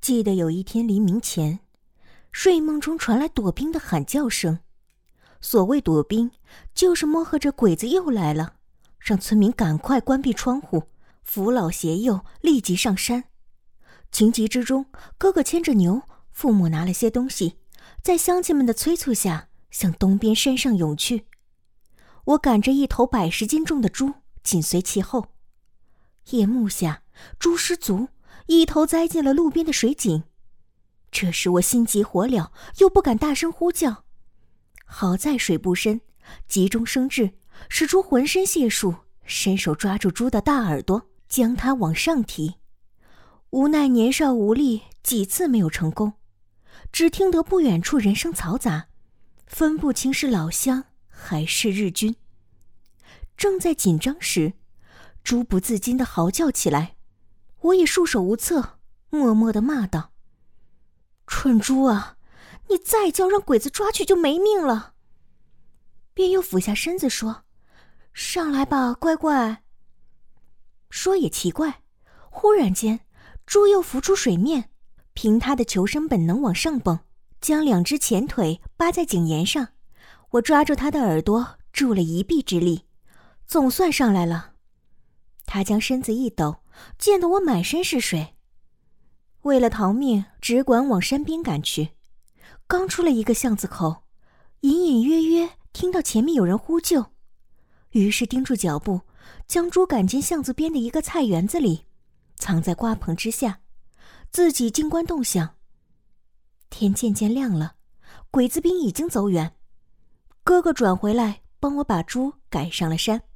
记得有一天黎明前，睡梦中传来躲兵的喊叫声。所谓躲兵，就是摸合着鬼子又来了，让村民赶快关闭窗户，扶老携幼立即上山。情急之中，哥哥牵着牛，父母拿了些东西，在乡亲们的催促下向东边山上涌去。我赶着一头100斤重的猪紧随其后。夜幕下，猪失足，一头栽进了路边的水井。这时我心急火燎，又不敢大声呼叫。好在水不深，急中生智，使出浑身解数，伸手抓住猪的大耳朵，将它往上提。无奈年少无力，几次没有成功。只听得不远处人声嘈杂，分不清是老乡还是日军。正在紧张时，猪不自禁地嚎叫起来，我也束手无策，默默地骂道：“蠢猪啊，你再叫，让鬼子抓去就没命了。”便又俯下身子说：“上来吧，乖乖。”说也奇怪，忽然间猪又浮出水面，凭它的求生本能往上蹦，将2只前腿扒在井沿上。我抓住它的耳朵，助了一臂之力，总算上来了。它将身子一抖，溅得我满身是水。为了逃命，只管往山边赶去。刚出了一个巷子口，隐隐约约听到前面有人呼救，于是盯住脚步，将猪赶进巷子边的一个菜园子里，藏在瓜棚之下，自己静观动向。天渐渐亮了，鬼子兵已经走远。哥哥转回来帮我把猪赶上了山。